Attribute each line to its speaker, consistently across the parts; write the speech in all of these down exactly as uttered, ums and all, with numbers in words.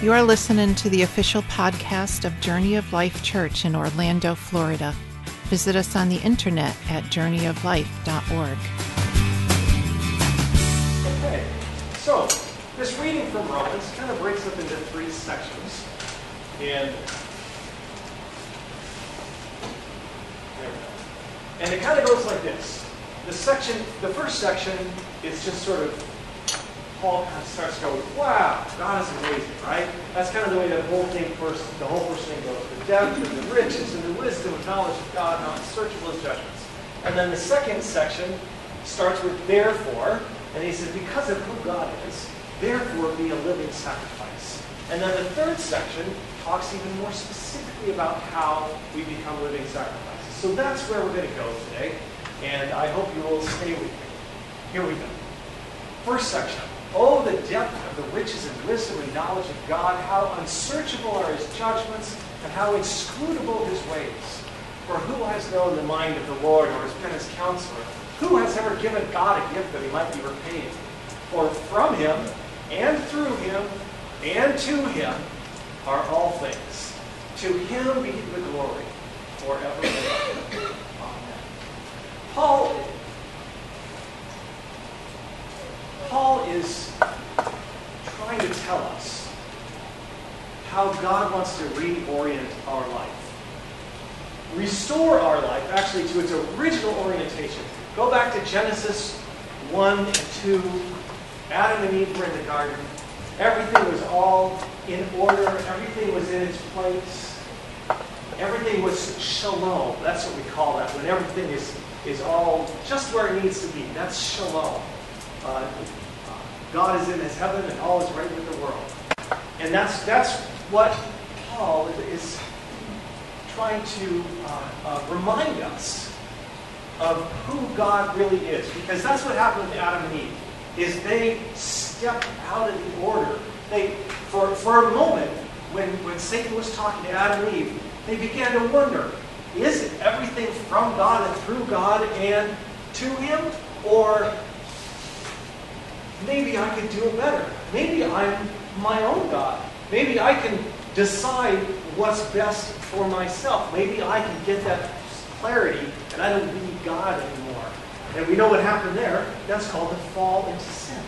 Speaker 1: You are listening to the official podcast of Journey of Life Church in Orlando, Florida. Visit us on the internet at journey of life dot org.
Speaker 2: Okay, so this reading from Romans kind of breaks up into three sections. And, there we go. And it kind of goes like this. The section, the first section is just sort of, Paul kind of starts to go, wow, God is amazing, right? That's kind of the way the whole thing first, the whole first thing goes. The depth and the riches and the wisdom and knowledge of God, how unsearchable his judgments. And then the second section starts with therefore, and he says, because of who God is, therefore be a living sacrifice. And then the third section talks even more specifically about how we become living sacrifices. So that's where we're going to go today, and I hope you will stay with me. Here we go. First section. Oh, the depth of the riches and wisdom and knowledge of God, how unsearchable are his judgments, and how inscrutable his ways. For who has known the mind of the Lord, or has been his counselor? Who has ever given God a gift that he might be repaid? For from him, and through him, and to him are all things. To him be the glory forever and ever. Amen. Paul Paul is trying to tell us how God wants to reorient our life. Restore our life, actually, to its original orientation. Go back to Genesis one and two. Adam and Eve were in the garden. Everything was all in order. Everything was in its place. Everything was shalom. That's what we call that, when everything is, is all just where it needs to be. That's shalom. Uh, God is in his heaven and all is right with the world. And that's that's what Paul is trying to uh, uh, remind us of who God really is. Because that's what happened with Adam and Eve, is they stepped out of the order. They, for, for a moment, when, when Satan was talking to Adam and Eve, they began to wonder, is it everything from God and through God and to him? Or maybe I could do it better. Maybe I'm my own God. Maybe I can decide what's best for myself. Maybe I can get that clarity and I don't need God anymore. And we know what happened there. That's called the fall into sin.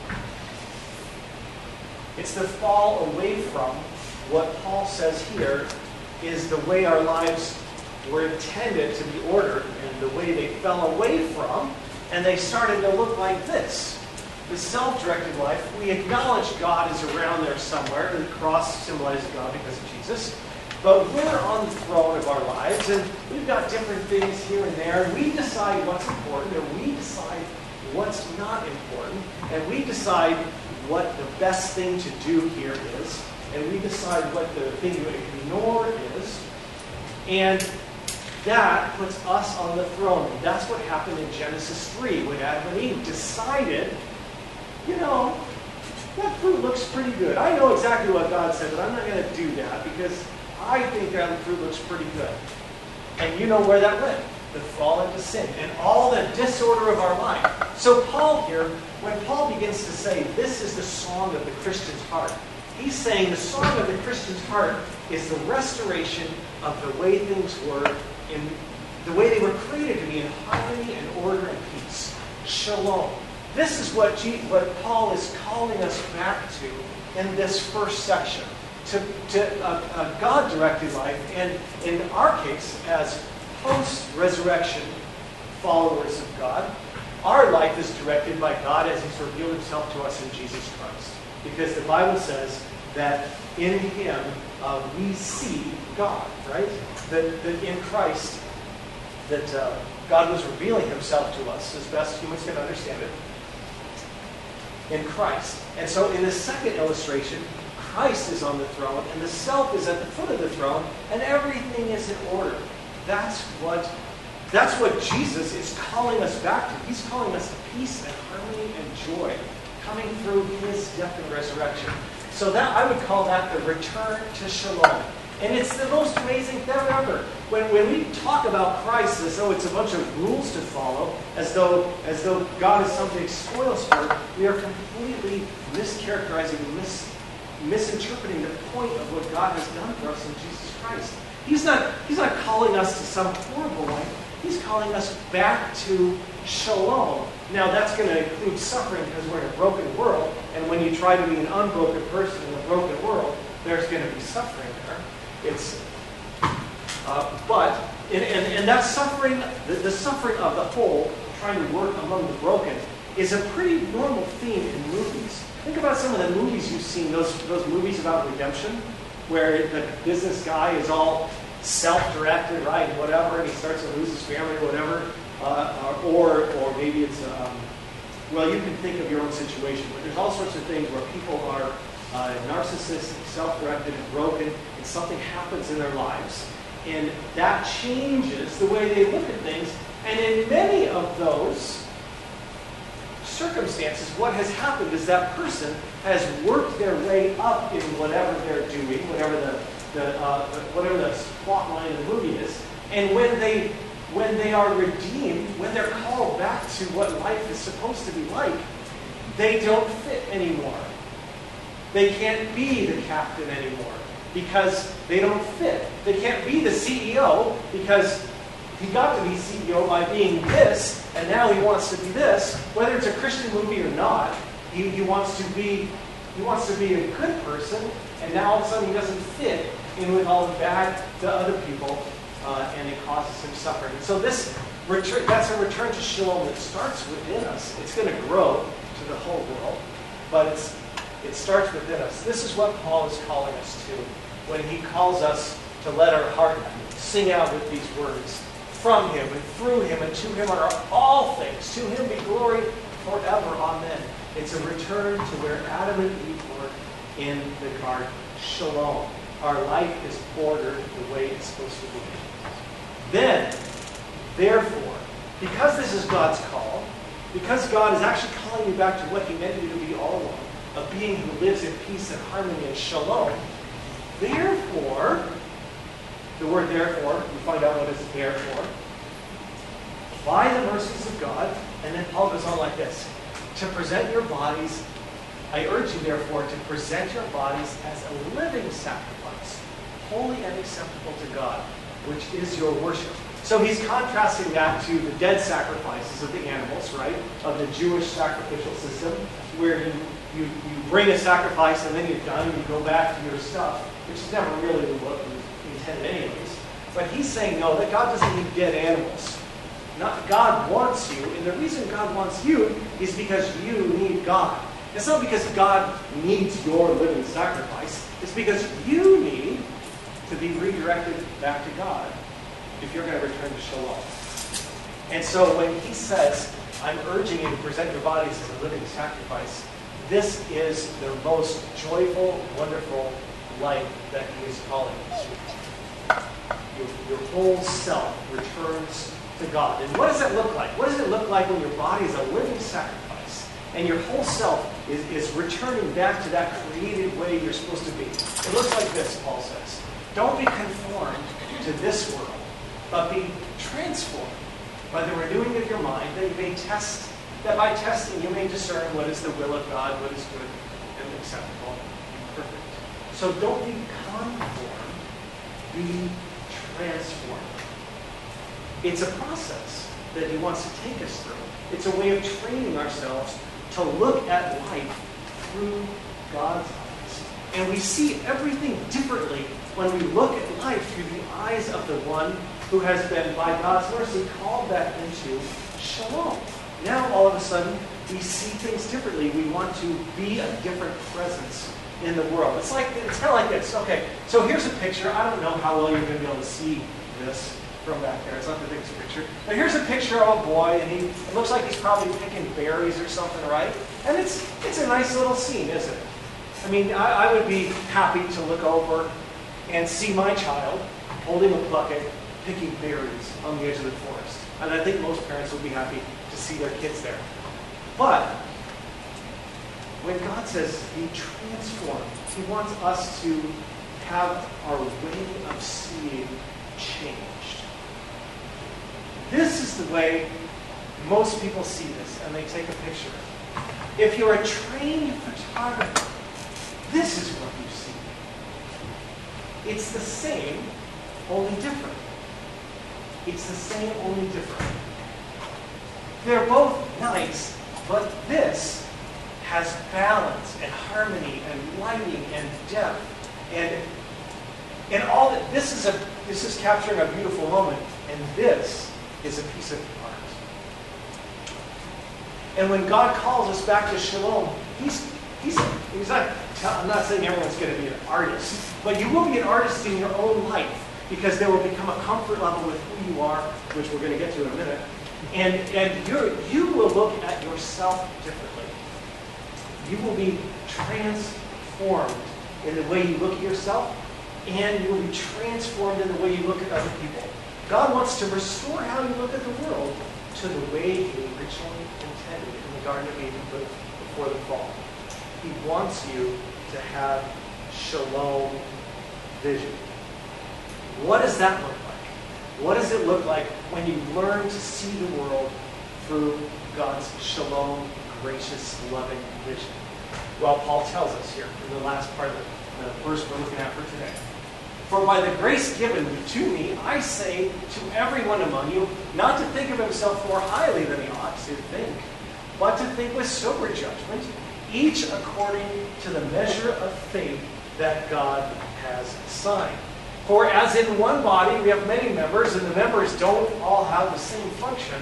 Speaker 2: It's the fall away from what Paul says here is the way our lives were intended to be ordered, and the way they fell away from, and they started to look like this. The self-directed life, we acknowledge God is around there somewhere. The cross symbolizes God because of Jesus. But we're on the throne of our lives, and we've got different things here and there. And we decide what's important, and we decide what's not important. And we decide what the best thing to do here is. And we decide what the thing to ignore is. And that puts us on the throne. And that's what happened in Genesis three, when Adam and Eve decided, you know, that fruit looks pretty good. I know exactly what God said, but I'm not going to do that because I think that fruit looks pretty good. And you know where that went. The fall into sin and all the disorder of our life. So Paul here, when Paul begins to say, this is the song of the Christian's heart, he's saying the song of the Christian's heart is the restoration of the way things were, in the way they were created to be in harmony and order and peace. Shalom. This is what, G, what Paul is calling us back to in this first section, to, to a, a God-directed life, and in our case, as post-resurrection followers of God, our life is directed by God as he's revealed himself to us in Jesus Christ. Because the Bible says that in him uh, we see God, right? That, that in Christ, that uh, God was revealing himself to us as best humans can understand it. In Christ. And so in the second illustration, Christ is on the throne, and the self is at the foot of the throne, and everything is in order. That's what, that's what Jesus is calling us back to. He's calling us to peace and harmony and joy, coming through his death and resurrection. So that I would call that the return to shalom. And it's the most amazing thing ever. When, when we talk about Christ as though it's a bunch of rules to follow, as though as though God is some big spoil sport, we are completely mischaracterizing, mis, misinterpreting the point of what God has done for us in Jesus Christ. He's not, he's not calling us to some horrible life. He's calling us back to shalom. Now, that's going to include suffering because we're in a broken world. And when you try to be an unbroken person in a broken world, there's going to be suffering there. It's, uh, but, and, and, and that suffering, the, the suffering of the whole, trying to work among the broken, is a pretty normal theme in movies. Think about some of the movies you've seen, those, those movies about redemption, where the business guy is all self-directed, right, whatever, and he starts to lose his family or whatever. Uh, or, or maybe it's, um, well, you can think of your own situation, but there's all sorts of things where people are uh, narcissistic, self-directed, and broken, and something happens in their lives. And that changes the way they look at things. And in many of those circumstances, what has happened is that person has worked their way up in whatever they're doing, whatever the, the, uh, the whatever the plot line of the movie is. And when they when they are redeemed, when they're called back to what life is supposed to be like, they don't fit anymore. They can't be the captain anymore because they don't fit. They can't be the C E O because he got to be C E O by being this, and now he wants to be this. Whether it's a Christian movie or not, he, he wants to be he wants to be a good person, and now all of a sudden he doesn't fit in with all the bad to other people, uh, and it causes him suffering. And so this return, that's a return to shalom that starts within us. It's going to grow to the whole world, but it's it starts within us. This is what Paul is calling us to when he calls us to let our heart sing out with these words. From him and through him and to him are all things. To him be glory forever. Amen. It's a return to where Adam and Eve were in the garden. Shalom. Our life is ordered the way it's supposed to be. Then, therefore, because this is God's call, because God is actually calling you back to what he meant you to be all along, a being who lives in peace and harmony and shalom, therefore, the word therefore, we find out what it's therefore. By the mercies of God, and then Paul goes on like this. To present your bodies, I urge you therefore to present your bodies as a living sacrifice, holy and acceptable to God, which is your worship. So he's contrasting that to the dead sacrifices of the animals, right? Of the Jewish sacrificial system, where you, you, you bring a sacrifice and then you're done and you go back to your stuff, which is never really what was intended anyways. But he's saying, no, that God doesn't need dead animals. Not, God wants you, and the reason God wants you is because you need God. It's not because God needs your living sacrifice. It's because you need to be redirected back to God if you're going to return to shalom. And so when he says, I'm urging you to present your bodies as a living sacrifice, this is the most joyful, wonderful life that he is calling us to. Your, your whole self returns to God. And what does that look like? What does it look like when your body is a living sacrifice and your whole self is, is returning back to that created way you're supposed to be? It looks like this, Paul says. Don't be conformed to this world, but be transformed by the renewing of your mind, that you may test, that by testing you may discern what is the will of God, what is good and acceptable and perfect. So don't be conformed, be transformed. It's a process that he wants to take us through. It's a way of training ourselves to look at life through God's eyes. And we see everything differently when we look at life through the eyes of the one who has been, by God's mercy, called back into shalom. Now, all of a sudden, we see things differently. We want to be a different presence in the world. It's like it's kind of like this. Okay, so here's a picture. I don't know how well you're going to be able to see this from back there. It's not the biggest picture. But here's a picture of a boy, and he it looks like he's probably picking berries or something, right? And it's it's a nice little scene, isn't it? I mean, I, I would be happy to look over and see my child holding a bucket, picking berries on the edge of the forest. And I think most parents would be happy to see their kids there. But when God says be transformed, he wants us to have our way of seeing changed. This is the way most people see this, and they take a picture. If you're a trained photographer, this is what It's the same, only different. It's the same, only different. They're both nice, but this has balance and harmony and lighting and depth. And, and all that, this is a this is capturing a beautiful moment. And this is a piece of art. And when God calls us back to shalom, He's He's He's not. I'm not saying everyone's going to be an artist, but you will be an artist in your own life because there will become a comfort level with who you are, which we're going to get to in a minute. And and you you will look at yourself differently. You will be transformed in the way you look at yourself, and you will be transformed in the way you look at other people. God wants to restore how you look at the world to the way He originally intended in the Garden of Eden before the fall. He wants you to have shalom vision. What does that look like? What does it look like when you learn to see the world through God's shalom, gracious, loving vision? Well, Paul tells us here in the last part of the verse we're looking at for today. For by the grace given to me, I say to everyone among you, not to think of himself more highly than he ought to think, but to think with sober judgment, each according to the measure of faith that God has assigned. For as in one body we have many members, and the members don't all have the same function,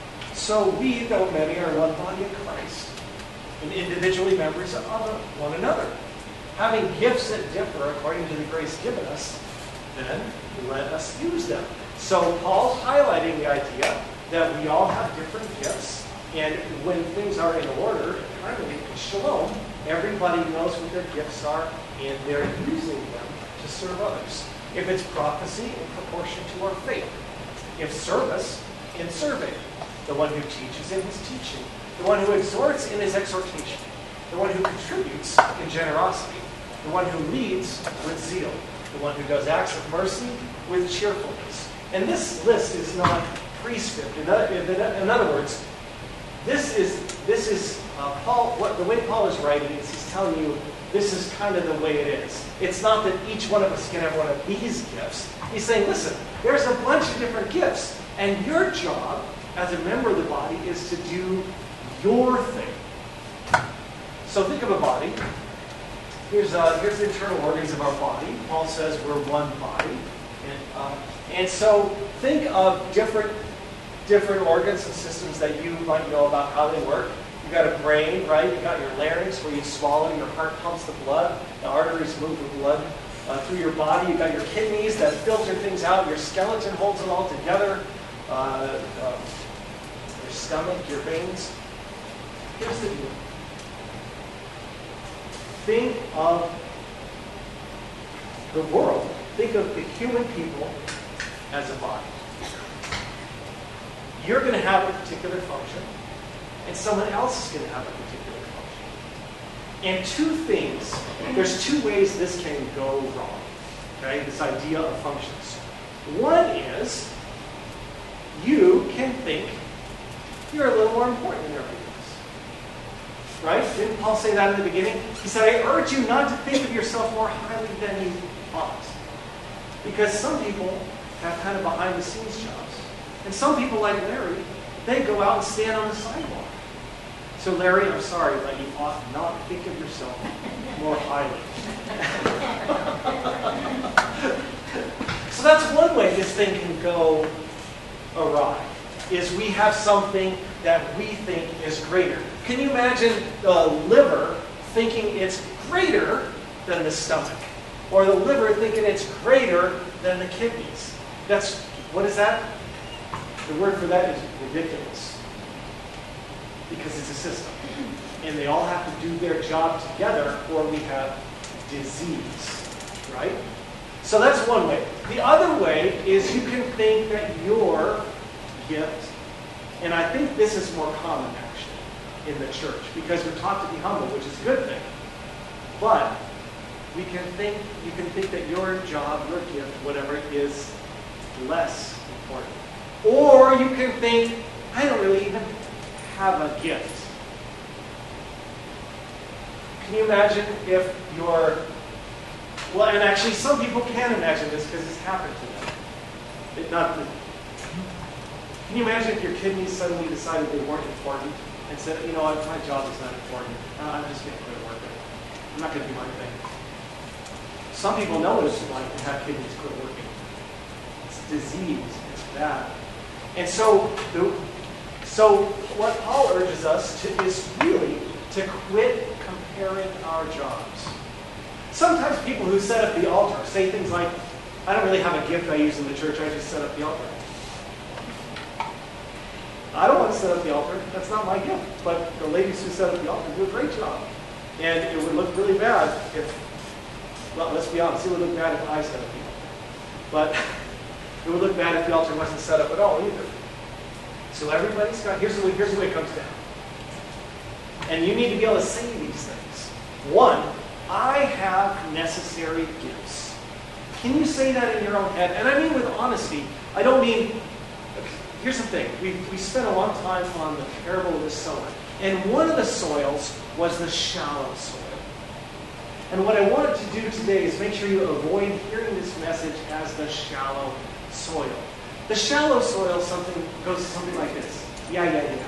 Speaker 2: so we, though many, are one body of Christ, and individually members of one another. Having gifts that differ according to the grace given us, then let us use them. So Paul's highlighting the idea that we all have different gifts, and when things are in order, harmony, and shalom, everybody knows what their gifts are, and they're using them to serve others. If it's prophecy, in proportion to our faith. If service, in serving. The one who teaches in his teaching. The one who exhorts in his exhortation. The one who contributes in generosity. The one who leads with zeal. The one who does acts of mercy with cheerfulness. And this list is not prescript. In other, in other words, this is this is uh, Paul. What the way Paul is writing is he's telling you this is kind of the way it is. It's not that each one of us can have one of these gifts. He's saying, listen, there's a bunch of different gifts, and your job as a member of the body is to do your thing. So think of a body. Here's uh, here's the internal organs of our body. Paul says we're one body, and uh, and so think of different different organs and systems that you might know about how they work. You've got a brain, right? You've got your larynx where you swallow, your heart pumps the blood, the arteries move the blood uh, through your body. You've got your kidneys that filter things out. Your skeleton holds it all together. Uh, uh, your stomach, your veins. Here's the deal. Think of the world. Think of the human people as a body. You're going to have a particular function, and someone else is going to have a particular function. And two things, there's two ways this can go wrong, okay, this idea of functions. One is, you can think you're a little more important than everybody else. Right? Didn't Paul say that in the beginning? He said, I urge you not to think of yourself more highly than you ought. Because some people have kind of behind-the-scenes jobs. And some people, like Larry, they go out and stand on the sidewalk. So Larry, I'm sorry, but you ought not think of yourself more highly. So that's one way this thing can go awry, is we have something that we think is greater. Can you imagine the liver thinking it's greater than the stomach? Or the liver thinking it's greater than the kidneys? That's, what is that? The word for that is ridiculous. Because it's a system. And they all have to do their job together, or we have disease. Right? So that's one way. The other way is you can think that your gift, and I think this is more common actually in the church, because we're taught to be humble, which is a good thing. But we can think, you can think that your job, your gift, whatever, is less important. Or you can think, I don't really even have a gift. Can you imagine if your Well, and actually some people can imagine this because it's happened to them. It not the, Can you imagine if your kidneys suddenly decided they weren't important and said, you know what, my job is not important. Uh, I'm just going to quit working. I'm not going to do my thing. Some people know what it's like to have kidneys quit working. It's disease. It's bad. And so, the, so what Paul urges us to is really to quit comparing our jobs. Sometimes people who set up the altar say things like, I don't really have a gift I use in the church, I just set up the altar. I don't want to set up the altar. That's not my gift. But the ladies who set up the altar do a great job. And it would look really bad if, well, let's be honest, it would look bad if I set up the altar. But it would look bad if the altar wasn't set up at all either. So everybody's got, here's the way, here's the way it comes down. And you need to be able to say these things. One, I have necessary gifts. Can you say that in your own head? And I mean with honesty. I don't mean, here's the thing. We, we spent a long time on the parable of the sower. And one of the soils was the shallow soil. And what I wanted to do today is make sure you avoid hearing this message as the shallow soil. The shallow soil something goes something like this. Yeah, yeah, yeah.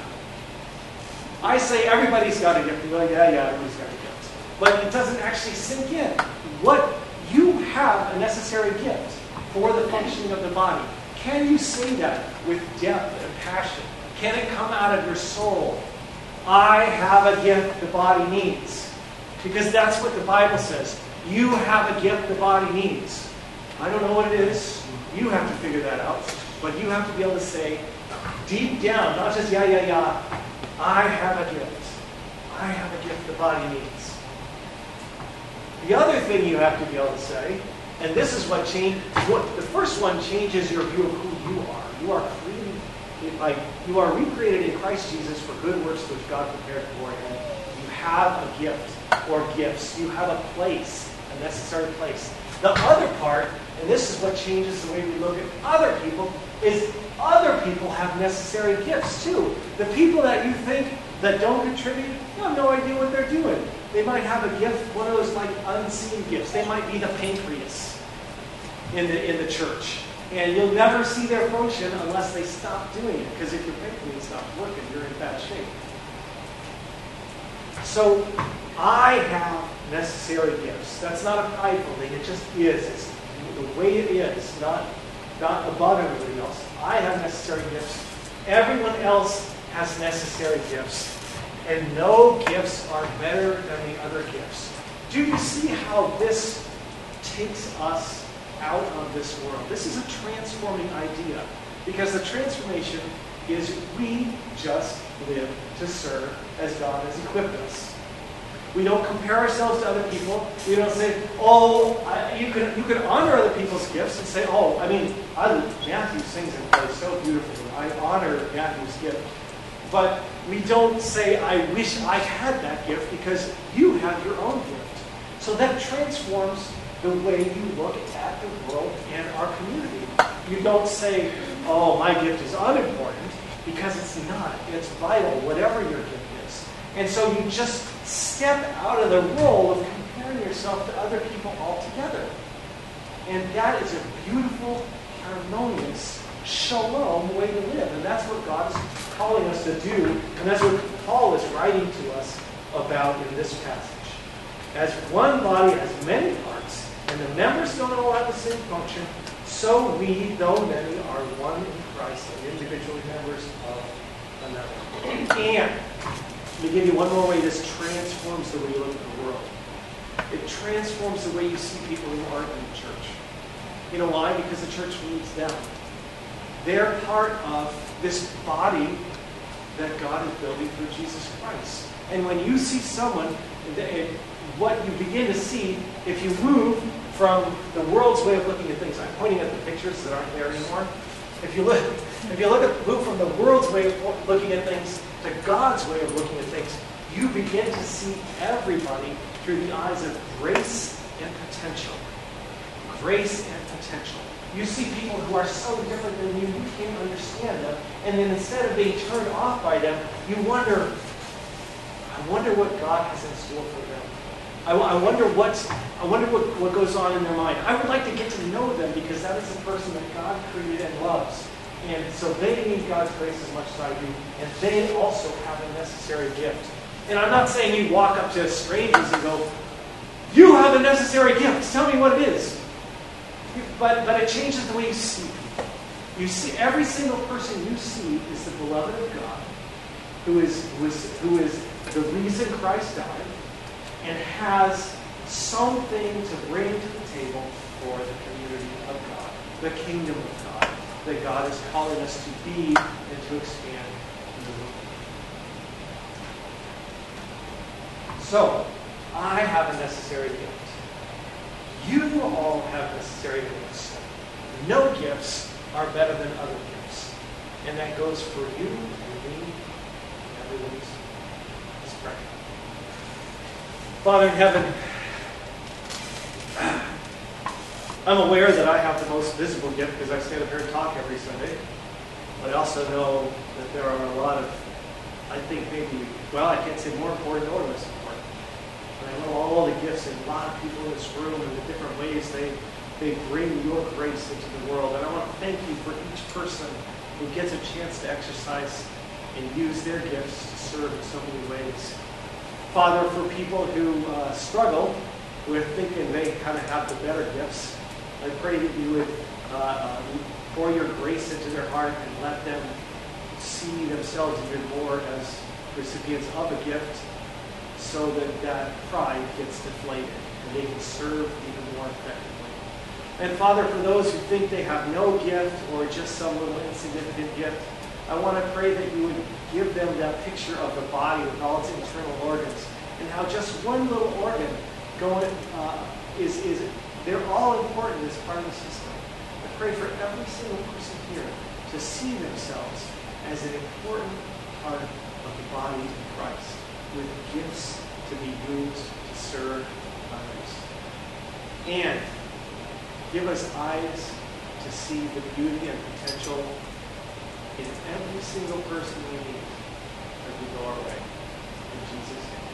Speaker 2: I say everybody's got a gift. You go, yeah, yeah, everybody's got a gift. But it doesn't actually sink in. What you have a necessary gift for the functioning of the body. Can you say that with depth and passion? Can it come out of your soul? I have a gift the body needs. Because that's what the Bible says. You have a gift the body needs. I don't know what it is. You have to figure that out. But you have to be able to say, deep down, not just yeah, yeah, yeah, I have a gift. I have a gift the body needs. The other thing you have to be able to say, and this is what changed, what, the first one changes your view of who you are. You are created, like, you are recreated in Christ Jesus for good works which God prepared beforehand. You have a gift or gifts. You have a place, a necessary place. The other part, and this is what changes the way we look at other people, is other people have necessary gifts too. The people that you think that don't contribute, you have no idea what they're doing. They might have a gift, one of those like unseen gifts. They might be the pancreas in the in the church. And you'll never see their function unless they stop doing it. Because if your pancreas stops working, you're in bad shape. So I have necessary gifts. That's not a prideful thing. It just is. It's the way it is, not, not above everybody else. I have necessary gifts. Everyone else has necessary gifts. And no gifts are better than the other gifts. Do you see how this takes us out of this world? This is a transforming idea. Because the transformation is we just live to serve as God has equipped us. We don't compare ourselves to other people. We don't say, oh, I, you can you can honor other people's gifts and say, oh, I mean, I, Matthew sings and plays so beautifully. I honor Matthew's gift. But we don't say, I wish I had that gift, because you have your own gift. So that transforms the way you look at the world and our community. You don't say, oh, my gift is unimportant, because it's not. It's vital, whatever your gift is. And so you just step out of the role of comparing yourself to other people altogether. And that is a beautiful, harmonious, shalom way to live. And that's what God is calling us to do. And that's what Paul is writing to us about in this passage. As one body has many parts, and the members don't all have the same function, so we, though many, are one in Christ and individual members of another. And let me give you one more way this transforms the way you look at the world. It transforms the way you see people who aren't in the church. You know why? Because the church needs them. They're part of this body that God is building through Jesus Christ. And when you see someone, what you begin to see, if you move from the world's way of looking at things, I'm pointing at the pictures that aren't there anymore. If you look, if you look at move from the world's way of looking at things to God's way of looking at things, you begin to see everybody through the eyes of grace and potential. Grace and potential. You see people who are so different than you, you can't understand them. And then instead of being turned off by them, you wonder, I wonder what God has in store for them. I, I wonder what's, I wonder what, what goes on in their mind. I would like to get to know them because that is the person that God created and loves. And so they need God's grace as much as I do. And they also have a necessary gift. And I'm not saying you walk up to strangers and go, you have a necessary gift. Tell me what it is. But, but it changes the way you see people. You see, every single person you see is the beloved of God, who is, who is, who is the reason Christ died, and has something to bring to the table for the community of God, the kingdom of God, that God is calling us to be and to expand in the world. So, I have a necessary gift. You all have necessary gifts. No gifts are better than other gifts. And that goes for you and me and everyone else. Let's pray. Father in heaven, I'm aware that I have the most visible gift because I stand up here and talk every Sunday. But I also know that there are a lot of, I think maybe, well, I can't say more important or less important. But I know all the gifts and a lot of people in this room and the different ways they, they bring your grace into the world. And I want to thank you for each person who gets a chance to exercise and use their gifts to serve in so many ways. Father, for people who uh, struggle with thinking they kind of have the better gifts, I pray that you would uh, uh, pour your grace into their heart and let them see themselves even more as recipients of a gift so that that pride gets deflated and they can serve even more effectively. And Father, for those who think they have no gift or just some little insignificant gift, I want to pray that you would give them that picture of the body with all its internal organs and how just one little organ going uh, is, is, they're all important as part of the system. I pray for every single person here to see themselves as an important part of the body of Christ with gifts to be used to serve others. And give us eyes to see the beauty and potential in every single person we meet as we go our way. In Jesus' name.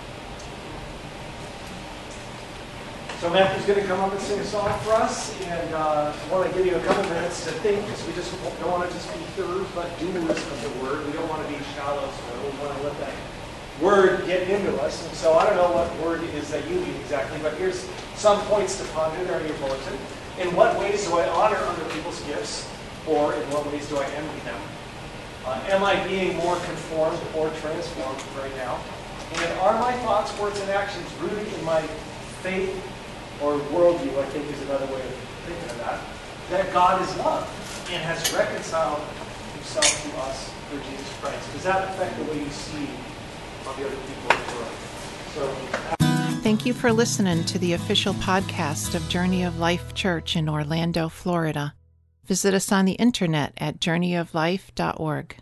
Speaker 2: So Matthew's going to come up and sing a song for us, and uh, I want to give you a couple minutes to think, because we just don't want to just be hearers, but doers of the word. We don't want to be shallow, so we want to let that word get into us. And so I don't know what word it is that you need exactly, but here's some points to ponder there in your bulletin. In what ways do I honor other people's gifts, or in what ways do I envy them? Uh, am I being more conformed or transformed right now? And are my thoughts, words, and actions rooted in my faith or worldview, I think is another way of thinking of that, that God is love and has reconciled himself to us through Jesus Christ? Does that affect the way you see all the other people in the world? So,
Speaker 1: thank you for listening to the official podcast of Journey of Life Church in Orlando, Florida. Visit us on the internet at journey of life dot org.